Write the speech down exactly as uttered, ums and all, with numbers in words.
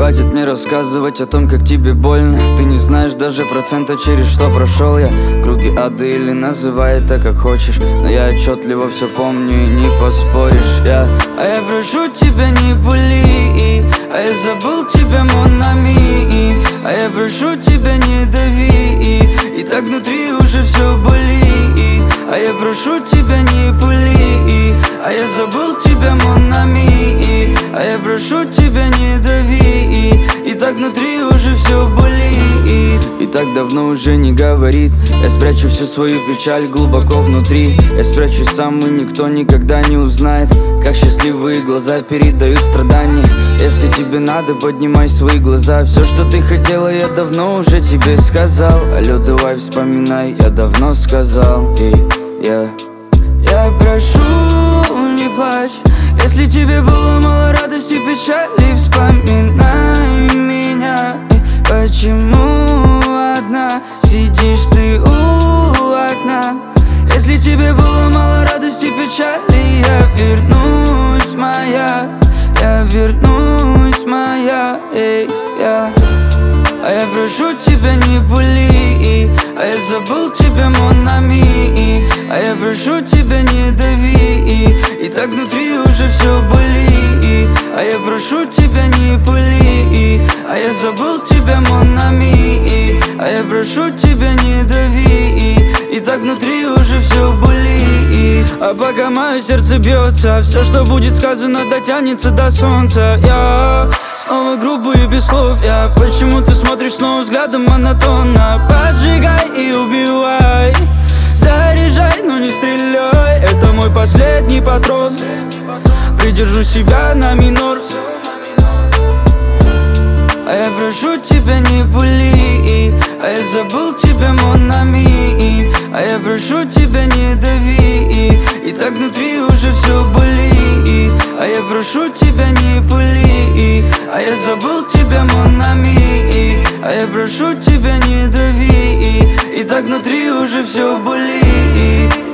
Хватит мне рассказывать о том, как тебе больно. Ты не знаешь даже процента, через что прошел я. Круги ада или называй это как хочешь, но я отчетливо все помню и не поспоришь. я. А я прошу тебя, не пули, а я забыл тебя, mon ami. А я прошу тебя, не дави, и так внутри уже все болит. А я прошу тебя, не пули, а я забыл тебя, mon ami. А я прошу тебя, не дави, и так внутри уже все болит. И так давно уже не говорит. Я спрячу всю свою печаль глубоко внутри. Я спрячусь сам, и никто никогда не узнает, как счастливые глаза передают страдания. Если тебе надо, поднимай свои глаза. Все, что ты хотела, я давно уже тебе сказал. Алло, давай вспоминай, я давно сказал. И я, я прошу, не плачь. Если тебе было мало радости, печали, вспоминай меня. И почему одна сидишь ты у окна? Если тебе было мало радости, печали, я вернусь, моя. Я вернусь, моя, эй, я. А я прошу тебя, не пули, а я забыл тебя, mon ami. А я прошу тебя, не дави, и так внутри уже все болит. А я прошу тебя, не пули, а я забыл тебя, mon ami. А я прошу тебя, не дави, и так внутри уже все болит. А пока мое сердце бьется, все, что будет сказано, дотянется до солнца. Я снова грубый и без слов. Я почему ты смотришь снова взглядом монотонно? Поджигай и убивай, заряжай, но не стреляй. Это мой последний патрон. Придержу себя на минор. А я прошу тебя, не пули, а я забыл тебя, mon ami. А я прошу тебя, не дави, и так внутри уже все болит. А я прошу тебя, не пули, а я забыл тебя, mon ami. А я прошу тебя, не дави, и так внутри уже все болит.